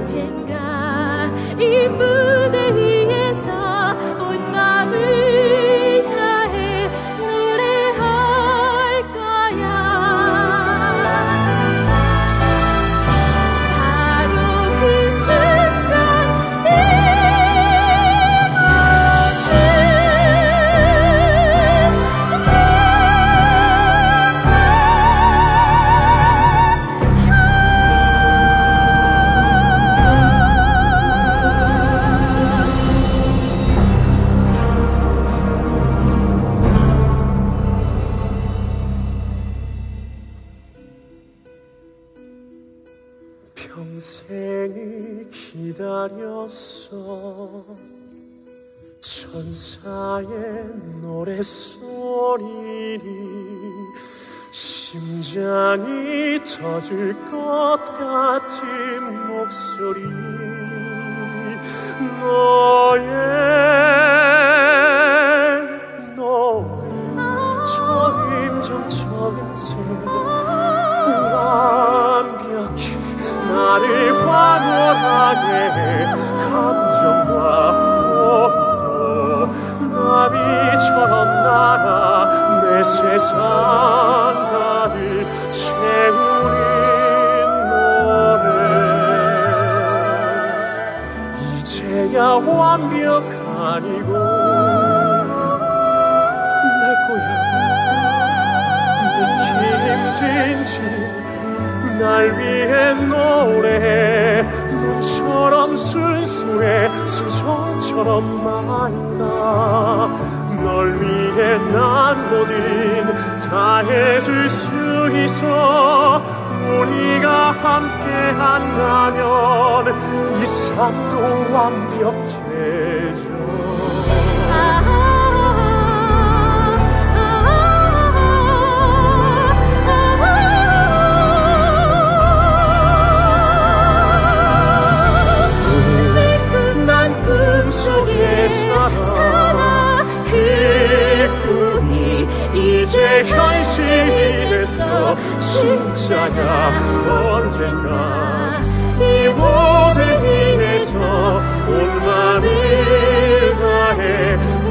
언젠가 이 무대 위에서 온 마음을 다해 노래할 거야. 바로 그 순간 평생을 기다렸어. 천사의 노랫소리를 심장이 터질 것 같은 목소리 너의 초임정적인 새로 완벽히 나를 환원하게 감정과 호흡도 나비처럼 날아 내 세상 가득 채우는 노래 이제야 완벽하니고 내 고향 믿기 힘든지 날 위해 노래해 눈처럼 순수해 수정처럼 맑아 널 위해 난 뭐든 다 해줄 수 있어 우리가 함께 한다면 이 삶도 완벽해져 꿈속에 살아 그 꿈이 이제 현실이 됐어 진짜야 언젠가 이 무대 위에서 온 맘을 다해